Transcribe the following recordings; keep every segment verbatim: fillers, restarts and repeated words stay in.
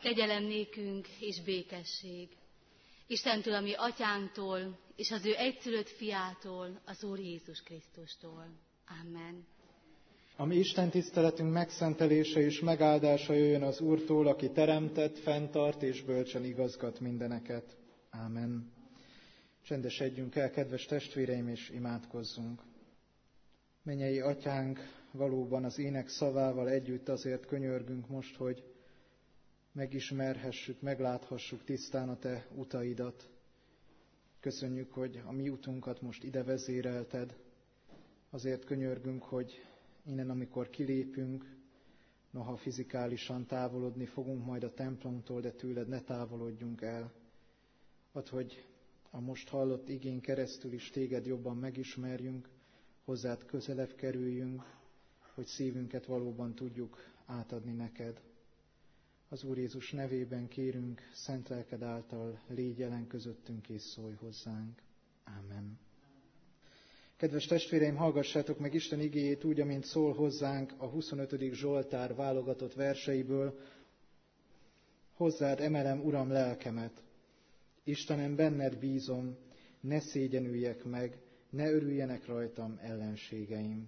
Kegyelem nékünk és békesség Istentől, a mi atyánktól, és az ő egyszülött fiától, az Úr Jézus Krisztustól. Amen. A mi Isten tiszteletünk megszentelése és megáldása jöjjön az Úrtól, aki teremtett, fenntart és bölcsen igazgat mindeneket. Amen. Csendesedjünk el, kedves testvéreim, és imádkozzunk. Mennyei Atyánk, valóban az ének szavával együtt azért könyörgünk most, hogy megismerhessük, megláthassuk tisztán a Te utaidat. Köszönjük, hogy a mi utunkat most ide vezérelted. Azért könyörgünk, hogy innen, amikor kilépünk, noha fizikálisan távolodni fogunk majd a templomtól, de tőled ne távolodjunk el. Add, hogy a most hallott igén keresztül is téged jobban megismerjünk, hozzád közelebb kerüljünk, hogy szívünket valóban tudjuk átadni neked. Az Úr Jézus nevében kérünk, szent lelked által légy jelen közöttünk és szólj hozzánk. Ámen. Kedves testvéreim, hallgassátok meg Isten igéjét úgy, amint szól hozzánk a huszonötödik Zsoltár válogatott verseiből. Hozzád emelem, Uram, lelkemet. Istenem, benned bízom, ne szégyenüljek meg, ne örüljenek rajtam ellenségeim.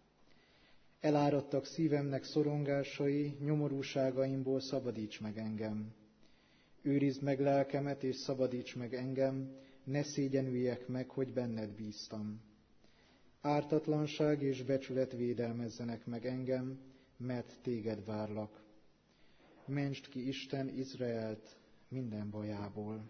Eláradtak szívemnek szorongásai, nyomorúságaimból szabadíts meg engem. Őrizd meg lelkemet, és szabadíts meg engem, ne szégyenüljek meg, hogy benned bíztam. Ártatlanság és becsület védelmezzenek meg engem, mert téged várlak. Mentsd ki Isten Izraelt minden bajából.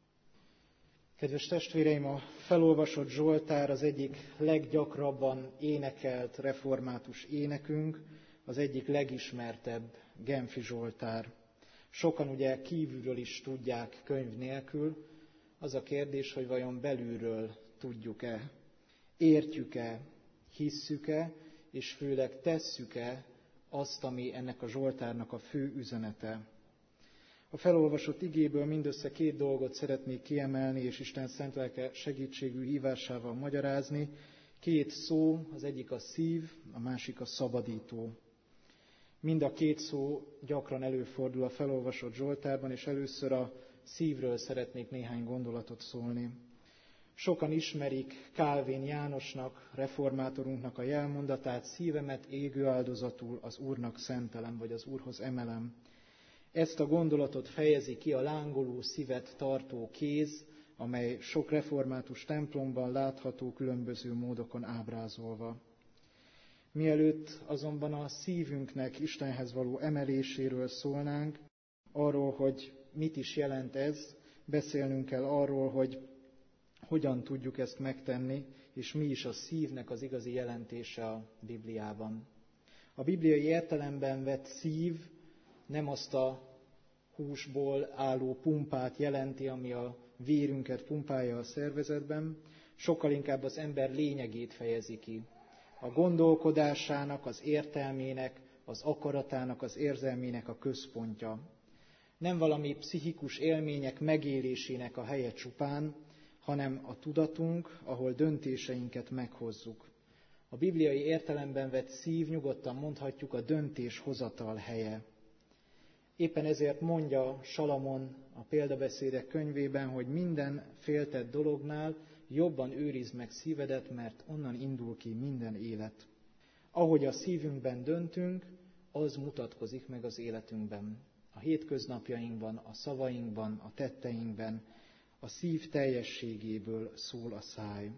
Kedves testvéreim, a felolvasott Zsoltár az egyik leggyakrabban énekelt református énekünk, az egyik legismertebb Genfi Zsoltár. Sokan ugye kívülről is tudják könyv nélkül. Az a kérdés, hogy vajon belülről tudjuk-e, értjük-e, hisszük-e, és főleg tesszük-e azt, ami ennek a Zsoltárnak a fő üzenete. A felolvasott igéből mindössze két dolgot szeretnék kiemelni, és Isten szent lelke segítségű hívásával magyarázni. Két szó, az egyik a szív, a másik a szabadító. Mind a két szó gyakran előfordul a felolvasott Zsoltárban, és először a szívről szeretnék néhány gondolatot szólni. Sokan ismerik Kálvin Jánosnak, reformátorunknak a jelmondatát: szívemet égő áldozatul az Úrnak szentelem, vagy az Úrhoz emelem. Ezt a gondolatot fejezi ki a lángoló szívet tartó kéz, amely sok református templomban látható különböző módokon ábrázolva. Mielőtt azonban a szívünknek Istenhez való emeléséről szólnánk, arról, hogy mit is jelent ez, beszélnünk kell arról, hogy hogyan tudjuk ezt megtenni, és mi is a szívnek az igazi jelentése a Bibliában. A bibliai értelemben vett szív nem azt a húsból álló pumpát jelenti, ami a vérünket pumpálja a szervezetben, sokkal inkább az ember lényegét fejezi ki. A gondolkodásának, az értelmének, az akaratának, az érzelmének a központja. Nem valami pszichikus élmények megélésének a helye csupán, hanem a tudatunk, ahol döntéseinket meghozzuk. A bibliai értelemben vett szív, nyugodtan mondhatjuk, a döntéshozatal helye. Éppen ezért mondja Salamon a példabeszédek könyvében, hogy minden féltett dolognál jobban őrizd meg szívedet, mert onnan indul ki minden élet. Ahogy a szívünkben döntünk, az mutatkozik meg az életünkben. A hétköznapjainkban, a szavainkban, a tetteinkben, a szív teljességéből szól a száj.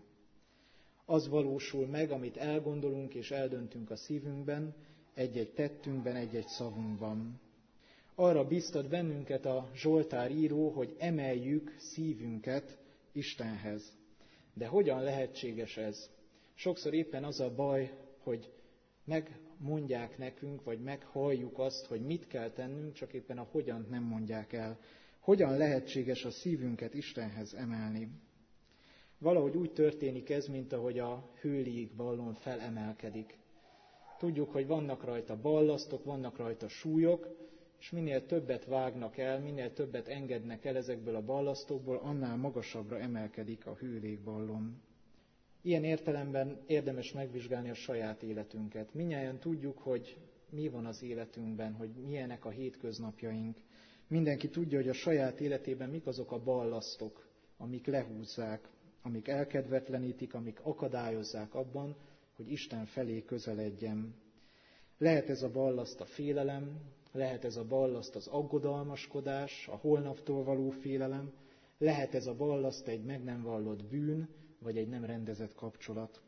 Az valósul meg, amit elgondolunk és eldöntünk a szívünkben, egy-egy tettünkben, egy-egy szavunkban. Arra biztat bennünket a Zsoltár író, hogy emeljük szívünket Istenhez. De hogyan lehetséges ez? Sokszor éppen az a baj, hogy megmondják nekünk, vagy meghalljuk azt, hogy mit kell tennünk, csak éppen a hogyant nem mondják el. Hogyan lehetséges a szívünket Istenhez emelni? Valahogy úgy történik ez, mint ahogy a hőlék ballon felemelkedik. Tudjuk, hogy vannak rajta ballasztok, vannak rajta súlyok, és minél többet vágnak el, minél többet engednek el ezekből a ballasztokból, annál magasabbra emelkedik a hőlékballon. Ilyen értelemben érdemes megvizsgálni a saját életünket. Mindnyájan tudjuk, hogy mi van az életünkben, hogy milyenek a hétköznapjaink. Mindenki tudja, hogy a saját életében mik azok a ballasztok, amik lehúzzák, amik elkedvetlenítik, amik akadályozzák abban, hogy Isten felé közeledjen. Lehet ez a ballaszt a félelem, lehet ez a ballaszt az aggodalmaskodás, a holnaptól való félelem, lehet ez a ballaszt egy meg nem vallott bűn, vagy egy nem rendezett kapcsolat.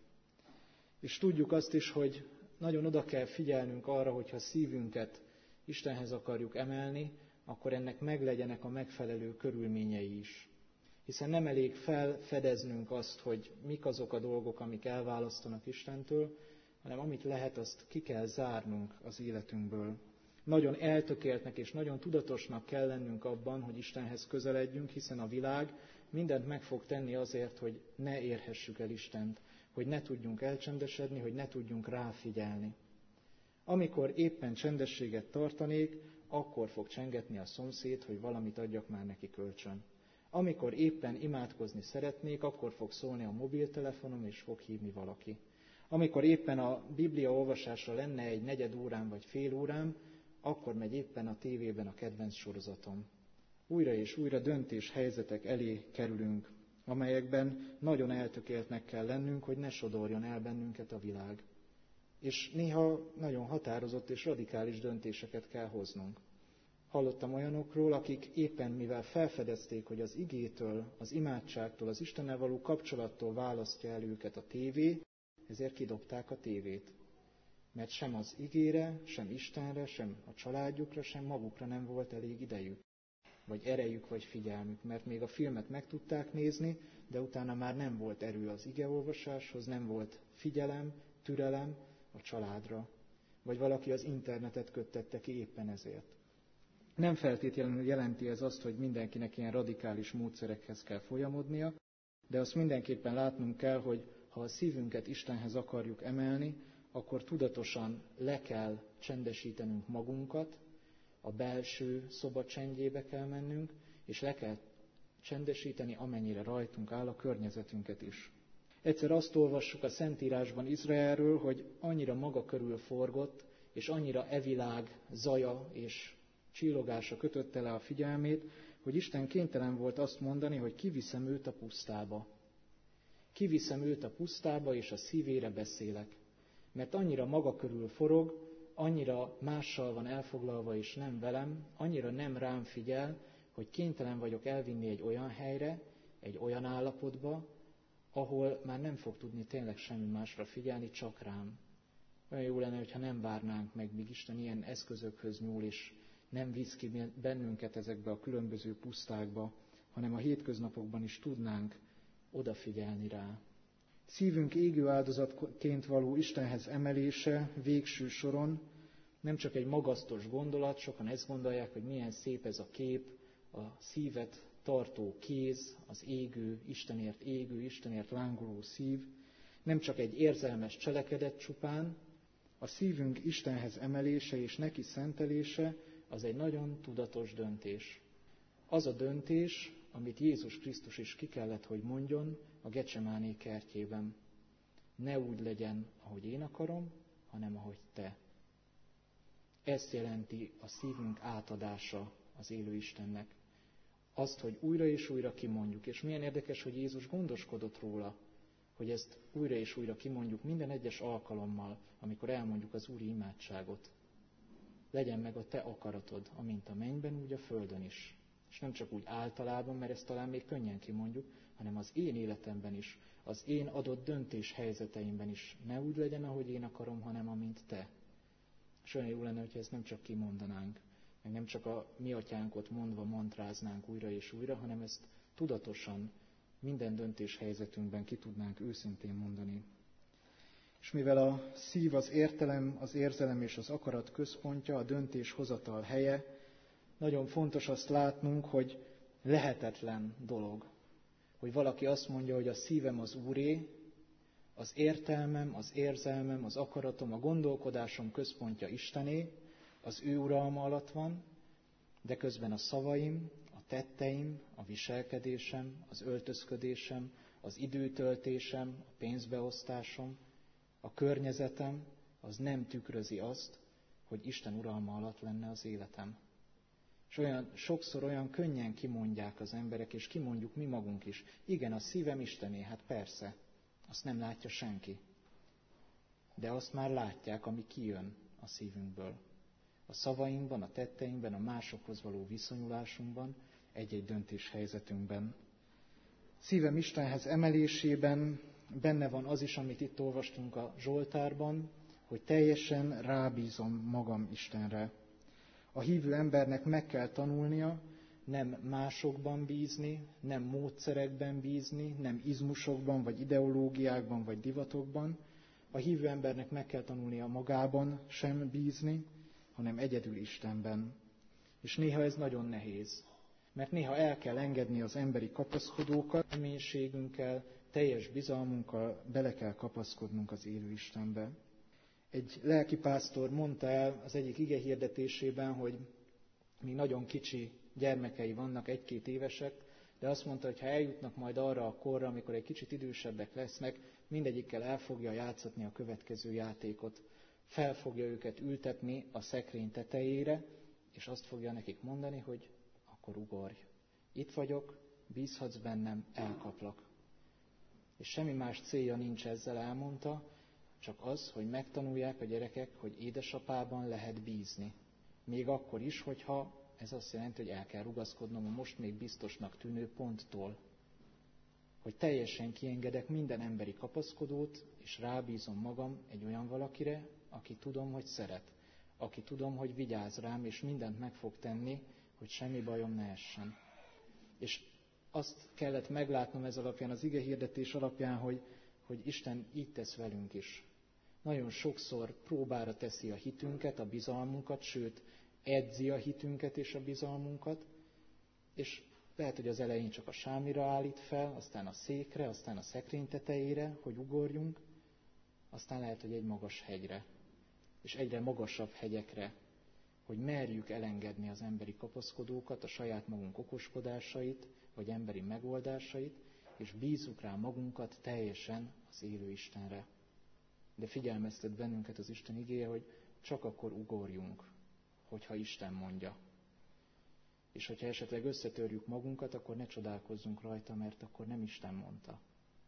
És tudjuk azt is, hogy nagyon oda kell figyelnünk arra, hogyha szívünket Istenhez akarjuk emelni, akkor ennek meglegyenek a megfelelő körülményei is. Hiszen nem elég felfedeznünk azt, hogy mik azok a dolgok, amik elválasztanak Istentől, hanem amit lehet, azt ki kell zárnunk az életünkből. Nagyon eltökéltnek és nagyon tudatosnak kell lennünk abban, hogy Istenhez közeledjünk, hiszen a világ mindent meg fog tenni azért, hogy ne érhessük el Istent, hogy ne tudjunk elcsendesedni, hogy ne tudjunk ráfigyelni. Amikor éppen csendességet tartanék, akkor fog csengetni a szomszéd, hogy valamit adjak már neki kölcsön. Amikor éppen imádkozni szeretnék, akkor fog szólni a mobiltelefonom, és fog hívni valaki. Amikor éppen a Biblia olvasásra lenne egy negyed órám vagy fél órám, akkor megy éppen a tévében a kedvenc sorozatom. Újra és újra döntés helyzetek elé kerülünk, amelyekben nagyon eltökéltnek kell lennünk, hogy ne sodorjon el bennünket a világ. És néha nagyon határozott és radikális döntéseket kell hoznunk. Hallottam olyanokról, akik éppen mivel felfedezték, hogy az igétől, az imádságtól, az Istennel való kapcsolattól választja el őket a tévé, ezért kidobták a tévét. Mert sem az igére, sem Istenre, sem a családjukra, sem magukra nem volt elég idejük, vagy erejük, vagy figyelmük, mert még a filmet meg tudták nézni, de utána már nem volt erő az igeolvasáshoz, nem volt figyelem, türelem a családra, vagy valaki az internetet köttette ki éppen ezért. Nem feltétlenül jelenti ez azt, hogy mindenkinek ilyen radikális módszerekhez kell folyamodnia, de azt mindenképpen látnunk kell, hogy ha a szívünket Istenhez akarjuk emelni, akkor tudatosan le kell csendesítenünk magunkat, a belső szoba csendjébe kell mennünk, és le kell csendesíteni, amennyire rajtunk áll, a környezetünket is. Egyszer azt olvassuk a Szentírásban Izraelről, hogy annyira maga körül forgott, és annyira e világ zaja és csillogása kötötte le a figyelmét, hogy Isten kénytelen volt azt mondani, hogy kiviszem őt a pusztába. Kiviszem őt a pusztába, és a szívére beszélek. Mert annyira maga körül forog, annyira mással van elfoglalva, és nem velem, annyira nem rám figyel, hogy kénytelen vagyok elvinni egy olyan helyre, egy olyan állapotba, ahol már nem fog tudni tényleg semmi másra figyelni, csak rám. Olyan jó lenne, hogyha nem várnánk meg, míg Isten ilyen eszközökhöz nyúl, és nem visz ki bennünket ezekbe a különböző pusztákba, hanem a hétköznapokban is tudnánk odafigyelni rá. Szívünk égő áldozatként való Istenhez emelése végső soron nem csak egy magasztos gondolat, sokan ezt gondolják, hogy milyen szép ez a kép, a szívet tartó kéz, az égő, Istenért égő, Istenért lángoló szív, nem csak egy érzelmes cselekedet csupán, a szívünk Istenhez emelése és neki szentelése az egy nagyon tudatos döntés. Az a döntés, amit Jézus Krisztus is ki kellett, hogy mondjon a Gecsemáné kertjében. Ne úgy legyen, ahogy én akarom, hanem ahogy te. Ezt jelenti a szívünk átadása az élő Istennek. Azt, hogy újra és újra kimondjuk. És milyen érdekes, hogy Jézus gondoskodott róla, hogy ezt újra és újra kimondjuk minden egyes alkalommal, amikor elmondjuk az úri imádságot. Legyen meg a te akaratod, amint a mennyben, úgy a földön is. És nem csak úgy általában, mert ezt talán még könnyen kimondjuk, hanem az én életemben is, az én adott döntés helyzeteimben is. Ne úgy legyen, ahogy én akarom, hanem amint te. És olyan jó lenne, hogyha ezt nem csak kimondanánk, meg nem csak a mi atyánkot mondva mantráznánk újra és újra, hanem ezt tudatosan minden döntés helyzetünkben ki tudnánk őszintén mondani. És mivel a szív az értelem, az érzelem és az akarat központja, a döntéshozatal helye, nagyon fontos azt látnunk, hogy lehetetlen dolog, hogy valaki azt mondja, hogy a szívem az Úré, az értelmem, az érzelmem, az akaratom, a gondolkodásom központja Istené, az ő uralma alatt van, de közben a szavaim, a tetteim, a viselkedésem, az öltözködésem, az időtöltésem, a pénzbeosztásom, a környezetem, az nem tükrözi azt, hogy Isten uralma alatt lenne az életem. És olyan, sokszor olyan könnyen kimondják az emberek, és kimondjuk mi magunk is. Igen, a szívem Istené, hát persze, azt nem látja senki. De azt már látják, ami kijön a szívünkből. A szavainkban, a tetteinkben, a másokhoz való viszonyulásunkban, egy-egy döntéshelyzetünkben. Szívem Istenhez emelésében benne van az is, amit itt olvastunk a Zsoltárban, hogy teljesen rábízom magam Istenre. A hívő embernek meg kell tanulnia nem másokban bízni, nem módszerekben bízni, nem izmusokban, vagy ideológiákban, vagy divatokban. A hívő embernek meg kell tanulnia magában sem bízni, hanem egyedül Istenben. És néha ez nagyon nehéz, mert néha el kell engedni az emberi kapaszkodókat, reménységünkkel, teljes bizalmunkkal bele kell kapaszkodnunk az élő Istenbe. Egy lelkipásztor mondta el az egyik ige hirdetésében, hogy még nagyon kicsi gyermekei vannak, egy-két évesek, de azt mondta, hogy ha eljutnak majd arra a korra, amikor egy kicsit idősebbek lesznek, mindegyikkel el fogja játszatni a következő játékot. Fel fogja őket ültetni a szekrény tetejére, és azt fogja nekik mondani, hogy akkor ugorj. Itt vagyok, bízhatsz bennem, elkaplak. És semmi más célja nincs ezzel, elmondta, csak az, hogy megtanulják a gyerekek, hogy édesapában lehet bízni. Még akkor is, hogyha ez azt jelenti, hogy el kell rugaszkodnom a most még biztosnak tűnő ponttól. Hogy teljesen kiengedek minden emberi kapaszkodót, és rábízom magam egy olyan valakire, aki tudom, hogy szeret, aki tudom, hogy vigyáz rám, és mindent meg fog tenni, hogy semmi bajom ne essen. És azt kellett meglátnom ez alapján, az igehirdetés alapján, hogy, hogy Isten így tesz velünk is. Nagyon sokszor próbára teszi a hitünket, a bizalmunkat, sőt, edzi a hitünket és a bizalmunkat, és lehet, hogy az elején csak a sámira állít fel, aztán a székre, aztán a szekrény tetejére, hogy ugorjunk, aztán lehet, hogy egy magas hegyre, és egyre magasabb hegyekre, hogy merjük elengedni az emberi kapaszkodókat, a saját magunk okoskodásait, vagy emberi megoldásait, és bízzuk rá magunkat teljesen az élő Istenre. De figyelmeztet bennünket az Isten igéje, hogy csak akkor ugorjunk, hogyha Isten mondja. És hogyha esetleg összetörjük magunkat, akkor ne csodálkozzunk rajta, mert akkor nem Isten mondta.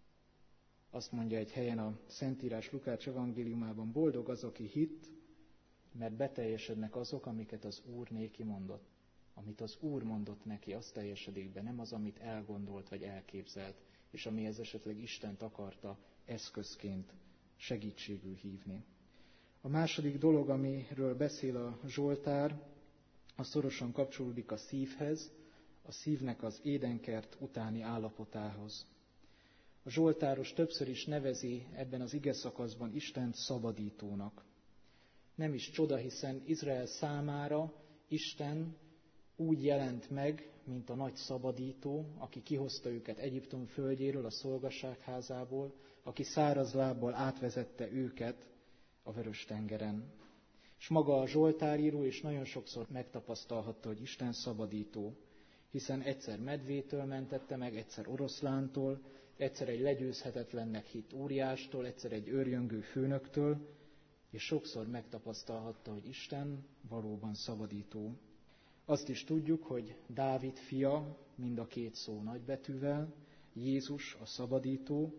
Azt mondja egy helyen a Szentírás Lukács evangéliumában, boldog az, aki hitt, mert beteljesednek azok, amiket az Úr néki mondott. Amit az Úr mondott neki, az teljesedik be, nem az, amit elgondolt vagy elképzelt, és amihez esetleg Istent akarta eszközként segítségül hívni. A második dolog, amiről beszél a Zsoltár, az szorosan kapcsolódik a szívhez, a szívnek az édenkert utáni állapotához. A zsoltáros többször is nevezi ebben az ige szakaszban Istent szabadítónak. Nem is csoda, hiszen Izrael számára Isten úgy jelent meg, mint a nagy szabadító, aki kihozta őket Egyiptom földjéről, a szolgasságházából, aki száraz lábbal átvezette őket a Vörös-tengeren. És maga a zsoltáríró is nagyon sokszor megtapasztalhatta, hogy Isten szabadító, hiszen egyszer medvétől mentette meg, egyszer oroszlántól, egyszer egy legyőzhetetlennek hitt óriástól, egyszer egy őrjöngő főnöktől, és sokszor megtapasztalhatta, hogy Isten valóban szabadító. Azt is tudjuk, hogy Dávid fia, mind a két szó nagybetűvel, Jézus a szabadító,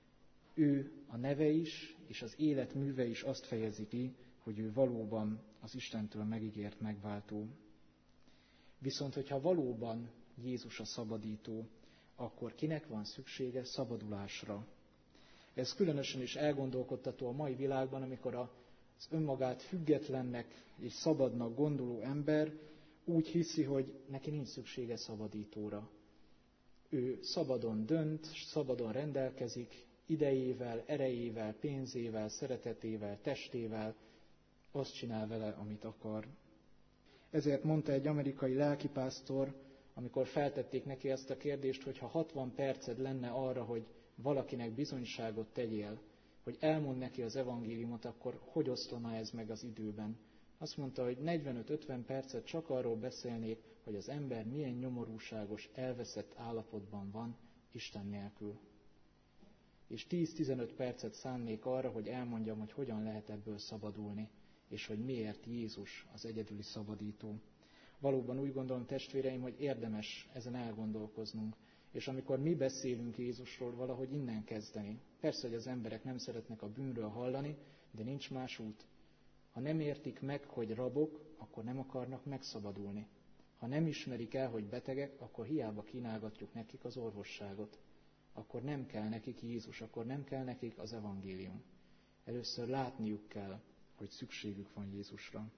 ő a neve is, és az életműve is azt fejezi ki, hogy ő valóban az Istentől megígért megváltó. Viszont, hogyha valóban Jézus a szabadító, akkor kinek van szüksége szabadulásra? Ez különösen is elgondolkodtató a mai világban, amikor az önmagát függetlennek és szabadnak gondoló ember úgy hiszi, hogy neki nincs szüksége szabadítóra. Ő szabadon dönt, szabadon rendelkezik, idejével, erejével, pénzével, szeretetével, testével, azt csinál vele, amit akar. Ezért mondta egy amerikai lelkipásztor, amikor feltették neki ezt a kérdést, hogy ha hatvan perced lenne arra, hogy valakinek bizonyságot tegyél, hogy elmond neki az evangéliumot, akkor hogy oszlaná ez meg az időben? Azt mondta, hogy negyvenöt-ötven percet csak arról beszélnék, hogy az ember milyen nyomorúságos, elveszett állapotban van Isten nélkül. És tíz-tizenöt percet szánnék arra, hogy elmondjam, hogy hogyan lehet ebből szabadulni, és hogy miért Jézus az egyedüli szabadító. Valóban úgy gondolom, testvéreim, hogy érdemes ezen elgondolkoznunk. És amikor mi beszélünk Jézusról, valahogy innen kezdeni. Persze, hogy az emberek nem szeretnek a bűnről hallani, de nincs más út. Ha nem értik meg, hogy rabok, akkor nem akarnak megszabadulni. Ha nem ismerik el, hogy betegek, akkor hiába kínálgatjuk nekik az orvosságot. Akkor nem kell nekik Jézus, akkor nem kell nekik az evangélium. Először látniuk kell, hogy szükségük van Jézusra.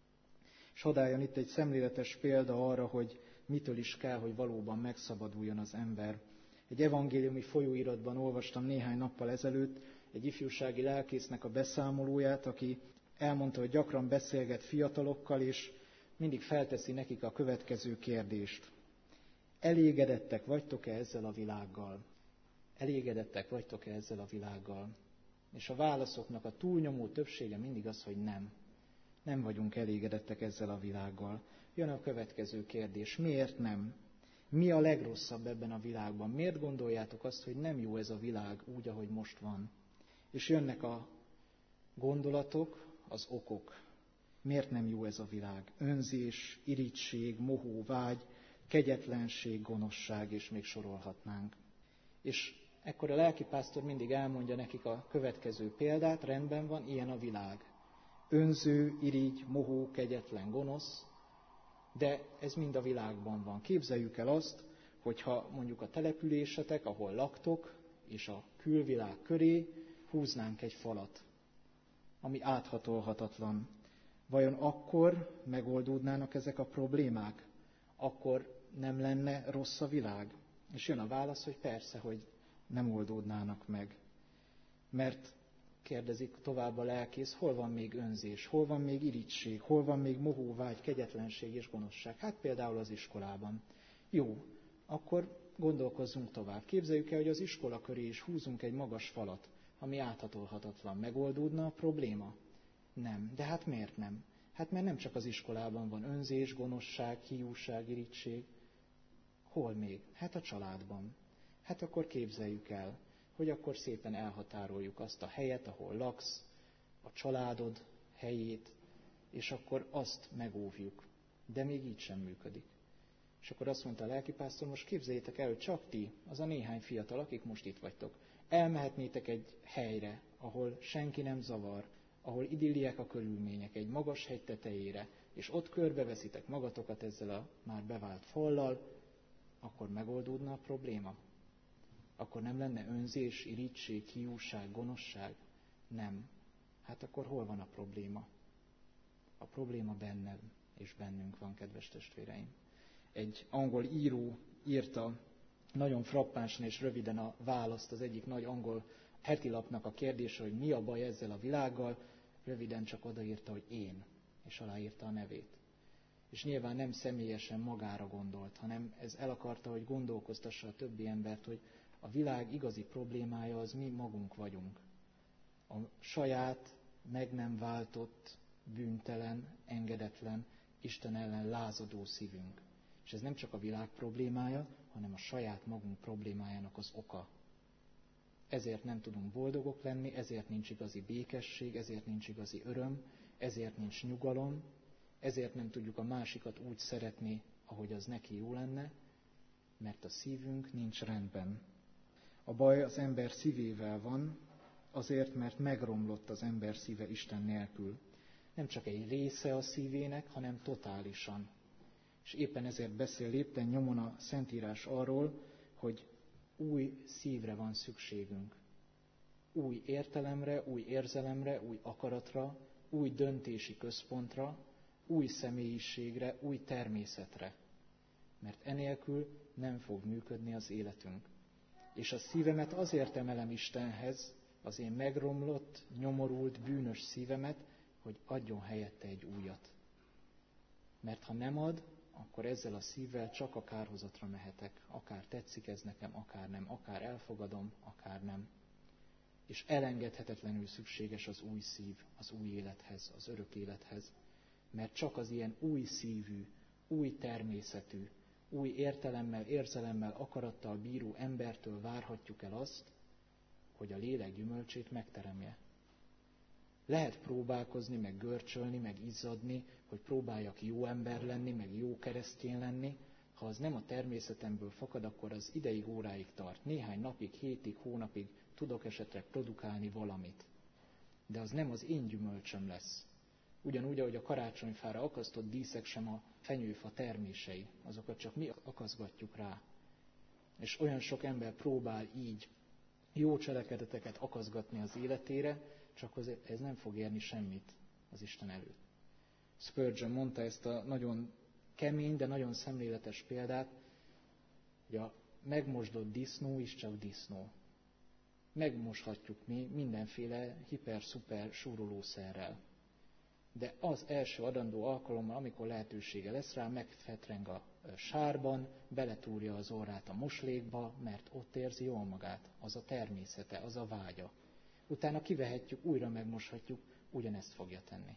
És hadd álljon itt egy szemléletes példa arra, hogy mitől is kell, hogy valóban megszabaduljon az ember. Egy evangéliumi folyóiratban olvastam néhány nappal ezelőtt egy ifjúsági lelkésznek a beszámolóját, aki elmondta, hogy gyakran beszélget fiatalokkal, és mindig felteszi nekik a következő kérdést. Elégedettek vagytok-e ezzel a világgal? Elégedettek vagytok-e ezzel a világgal? És a válaszoknak a túlnyomó többsége mindig az, hogy nem. Nem vagyunk elégedettek ezzel a világgal. Jön a következő kérdés. Miért nem? Mi a legrosszabb ebben a világban? Miért gondoljátok azt, hogy nem jó ez a világ úgy, ahogy most van? És jönnek a gondolatok, az okok. Miért nem jó ez a világ? Önzés, irigység, mohó vágy, kegyetlenség, gonoszság, és még sorolhatnánk. És ekkor a lelkipásztor mindig elmondja nekik a következő példát, rendben van, ilyen a világ. Önző, irigy, mohó, kegyetlen, gonosz, de ez mind a világban van. Képzeljük el azt, hogyha mondjuk a településetek, ahol laktok, és a külvilág köré húznánk egy falat, ami áthatolhatatlan. Vajon akkor megoldódnának ezek a problémák? Akkor nem lenne rossz a világ? És jön a válasz, hogy persze, hogy nem oldódnának meg. Mert kérdezik tovább a lelkész, hol van még önzés, hol van még irigység, hol van még mohó vágy, kegyetlenség és gonoszság? Hát például az iskolában. Jó, akkor gondolkozzunk tovább. Képzeljük el, hogy az iskola köré is húzunk egy magas falat, ami áthatolhatatlan. Megoldódna a probléma? Nem. De hát miért nem? Hát mert nem csak az iskolában van önzés, gonoszság, hiúság, irigység. Hol még? Hát a családban. Hát akkor képzeljük el, hogy akkor szépen elhatároljuk azt a helyet, ahol laksz, a családod helyét, és akkor azt megóvjuk. De még így sem működik. És akkor azt mondta a lelkipásztor, most képzeljétek el, hogy csak ti, az a néhány fiatal, akik most itt vagytok, elmehetnétek egy helyre, ahol senki nem zavar, ahol idilliek a körülmények, egy magas hegy tetejére, és ott körbeveszitek magatokat ezzel a már bevált fallal, akkor megoldódna a probléma? Akkor nem lenne önzés, irigység, hiúság, gonoszság? Nem. Hát akkor hol van a probléma? A probléma bennem és bennünk van, kedves testvéreim. Egy angol író írta nagyon frappánsan és röviden a választ az egyik nagy angol hetilapnak a kérdése, hogy mi a baj ezzel a világgal, röviden csak odaírta, hogy én, és aláírta a nevét. És nyilván nem személyesen magára gondolt, hanem ez el akarta, hogy gondolkoztassa a többi embert, hogy a világ igazi problémája az mi magunk vagyunk. A saját, meg nem váltott, bűntelen, engedetlen, Isten ellen lázadó szívünk. És ez nem csak a világ problémája, hanem a saját magunk problémájának az oka. Ezért nem tudunk boldogok lenni, ezért nincs igazi békesség, ezért nincs igazi öröm, ezért nincs nyugalom, ezért nem tudjuk a másikat úgy szeretni, ahogy az neki jó lenne, mert a szívünk nincs rendben. A baj az ember szívével van, azért, mert megromlott az ember szíve Isten nélkül. Nem csak egy része a szívének, hanem totálisan. És éppen ezért beszél lépten nyomon a Szentírás arról, hogy új szívre van szükségünk. Új értelemre, új érzelemre, új akaratra, új döntési központra, új személyiségre, új természetre. Mert enélkül nem fog működni az életünk. És a szívemet azért emelem Istenhez, az én megromlott, nyomorult, bűnös szívemet, hogy adjon helyette egy újat. Mert ha nem ad, akkor ezzel a szívvel csak a kárhozatra mehetek. Akár tetszik ez nekem, akár nem, akár elfogadom, akár nem. És elengedhetetlenül szükséges az új szív, az új élethez, az örök élethez. Mert csak az ilyen új szívű, új természetű, új értelemmel, érzelemmel, akarattal bíró embertől várhatjuk el azt, hogy a lélek gyümölcsét megteremje. Lehet próbálkozni, meg görcsölni, meg izzadni, hogy próbáljak jó ember lenni, meg jó keresztény lenni. Ha az nem a természetemből fakad, akkor az ideig, óráig tart. Néhány napig, hétig, hónapig tudok esetleg produkálni valamit. De az nem az én gyümölcsöm lesz. Ugyanúgy, ahogy a karácsonyfára akasztott díszek sem a fenyőfa termései, azokat csak mi akaszgatjuk rá. És olyan sok ember próbál így jó cselekedeteket akaszgatni az életére, csak ez nem fog érni semmit az Isten előtt. Spurgeon mondta ezt a nagyon kemény, de nagyon szemléletes példát, hogy a megmosdott disznó is csak disznó. Megmoshatjuk mi mindenféle hiper-szuper súrolószerrel. De az első adandó alkalommal, amikor lehetősége lesz rá, megfetreng a sárban, beletúrja az orrát a moslékba, mert ott érzi jól magát. Az a természete, az a vágya. Utána kivehetjük, újra megmoshatjuk, ugyanezt fogja tenni.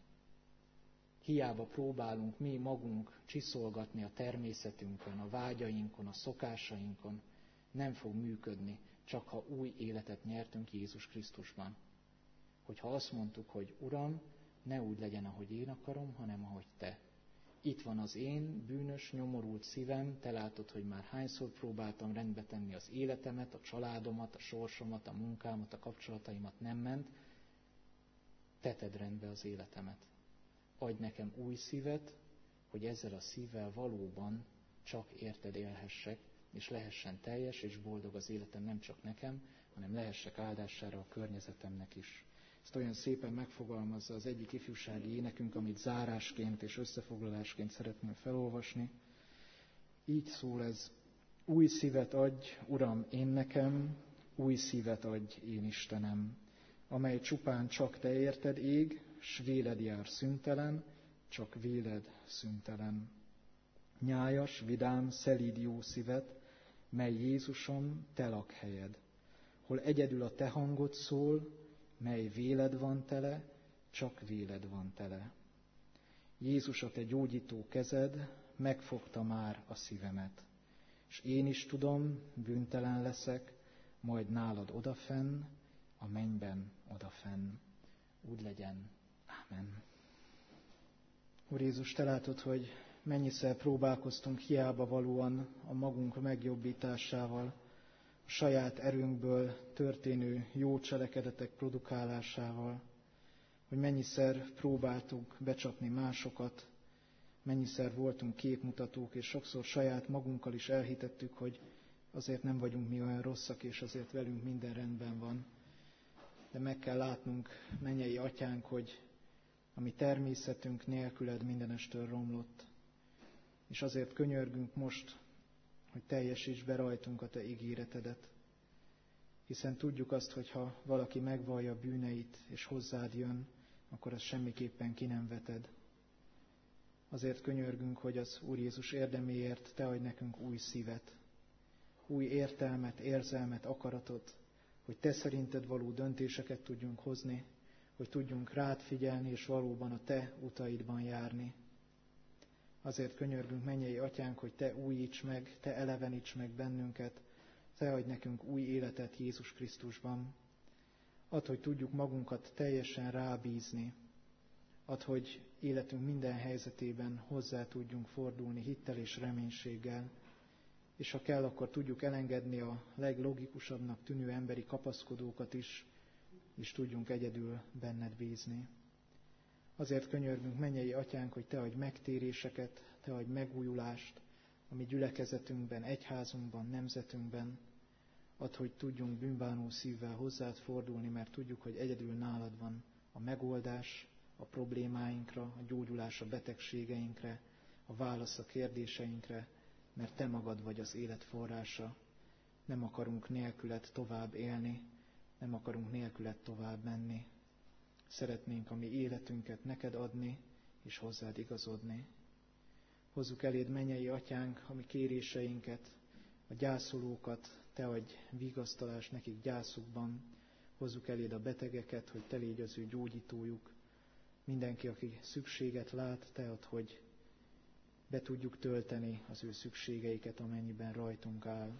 Hiába próbálunk mi magunk csiszolgatni a természetünkön, a vágyainkon, a szokásainkon, nem fog működni, csak ha új életet nyertünk Jézus Krisztusban. Hogyha azt mondtuk, hogy Uram, ne úgy legyen, ahogy én akarom, hanem ahogy Te. Itt van az én bűnös, nyomorult szívem, Te látod, hogy már hányszor próbáltam rendbe tenni az életemet, a családomat, a sorsomat, a munkámat, a kapcsolataimat, nem ment. Te tedd rendbe az életemet. Adj nekem új szívet, hogy ezzel a szívvel valóban csak érted élhessek, és lehessen teljes és boldog az életem nem csak nekem, hanem lehessek áldására a környezetemnek is. Ezt olyan szépen megfogalmazza az egyik ifjúsági énekünk, amit zárásként és összefoglalásként szeretném felolvasni. Így szól ez: új szívet adj, Uram, én nekem, új szívet adj, én Istenem, amely csupán csak Te érted ég, s véled jár szüntelen, csak véled szüntelen. Nyájas, vidám, szelíd jó szívet, mely Jézusom, Te lakhelyed, hol egyedül a Te hangod szól, mely véled van tele, csak véled van tele. Jézus, a Te gyógyító kezed megfogta már a szívemet, és én is tudom, bűntelen leszek, majd nálad odafenn, a mennyben odafenn. Úgy legyen. Ámen. Úr Jézus, Te látod, hogy mennyiszer próbálkoztunk hiába valóan a magunk megjobbításával, a saját erőnkből történő jó cselekedetek produkálásával, hogy mennyiszer próbáltunk becsapni másokat, mennyiszer voltunk képmutatók, és sokszor saját magunkkal is elhitettük, hogy azért nem vagyunk mi olyan rosszak, és azért velünk minden rendben van. De meg kell látnunk, mennyei Atyánk, hogy a mi természetünk nélküled mindenestől romlott. És azért könyörgünk most, hogy teljesíts be rajtunk a Te ígéretedet. Hiszen tudjuk azt, hogy ha valaki megvallja bűneit és hozzád jön, akkor azt semmiképpen ki nem veted. Azért könyörgünk, hogy az Úr Jézus érdeméért Te adj nekünk új szívet, új értelmet, érzelmet, akaratot, hogy Te szerinted való döntéseket tudjunk hozni, hogy tudjunk rád figyelni, és valóban a Te utaidban járni. Azért könyörgünk, mennyei Atyánk, hogy Te újíts meg, Te eleveníts meg bennünket, Te adj nekünk új életet Jézus Krisztusban. Add, hogy tudjuk magunkat teljesen rábízni. Add, hogy életünk minden helyzetében hozzá tudjunk fordulni hittel és reménységgel, és ha kell, akkor tudjuk elengedni a leglogikusabbnak tűnő emberi kapaszkodókat is, és tudjunk egyedül benned bízni. Azért könyörgünk, mennyei Atyánk, hogy Te adj megtéréseket, Te adj megújulást a mi gyülekezetünkben, egyházunkban, nemzetünkben. Add, hogy tudjunk bűnbánó szívvel hozzád fordulni, mert tudjuk, hogy egyedül nálad van a megoldás a problémáinkra, a gyógyulás a betegségeinkre, a válasz a kérdéseinkre, mert Te magad vagy az élet forrása. Nem akarunk nélküled tovább élni, nem akarunk nélküled tovább menni. Szeretnénk a mi életünket neked adni, és hozzád igazodni. Hozzuk eléd, mennyei Atyánk, a mi kéréseinket, a gyászolókat, Te adj vigasztalást nekik gyászukban. Hozzuk eléd a betegeket, hogy Te légy az ő gyógyítójuk. Mindenki, aki szükséget lát, Te add, hogy be tudjuk tölteni az ő szükségeiket, amennyiben rajtunk áll.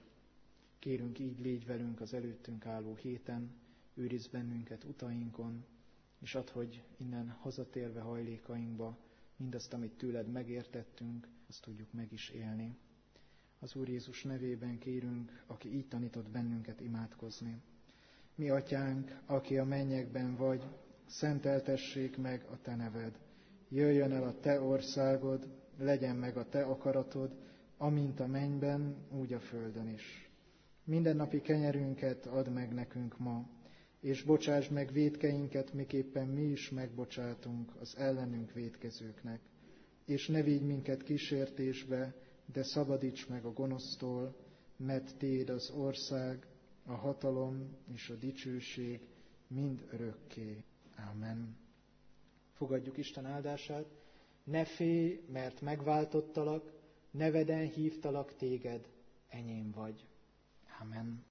Kérünk, így légy velünk az előttünk álló héten, őrizd bennünket utainkon, és add, hogy innen hazatérve hajlékainkba mindazt, amit tőled megértettünk, azt tudjuk meg is élni. Az Úr Jézus nevében kérünk, aki így tanított bennünket imádkozni. Mi atyánk, aki a mennyekben vagy, szenteltessék meg a te neved. Jöjjön el a te országod, legyen meg a te akaratod, amint a mennyben, úgy a földön is. Mindennapi kenyerünket add meg nekünk ma, és bocsásd meg vétkeinket, miképpen mi is megbocsátunk az ellenünk vétkezőknek. És ne vigy minket kísértésbe, de szabadíts meg a gonosztól, mert tiéd az ország, a hatalom és a dicsőség mind örökké. Ámen. Fogadjuk Isten áldását. Ne félj, mert megváltottalak, neveden hívtalak téged, enyém vagy. Ámen.